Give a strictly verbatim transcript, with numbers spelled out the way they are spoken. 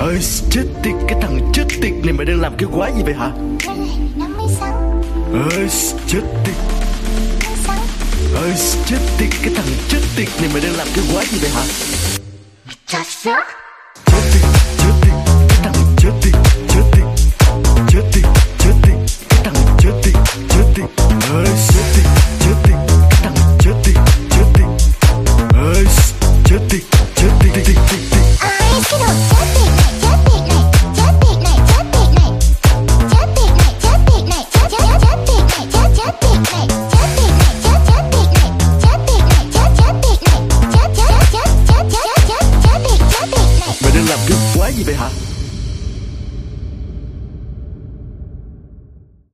Ơi chết tiệt, cái thằng chết tiệt này mày đang làm cái quái gì vậy hả? Cái này nó mới xấu. Ơi chết tiệt. Mới xấu. Ơi chết tiệt, cái thằng chết tiệt này mày đang làm cái quái gì vậy hả? Thật sự. Chết tiệt, chết tiệt, cái thằng chết tiệt, chết tiệt, chết tiệt, chết tiệt, cái thằng chết tiệt, chết tiệt. Ơi chết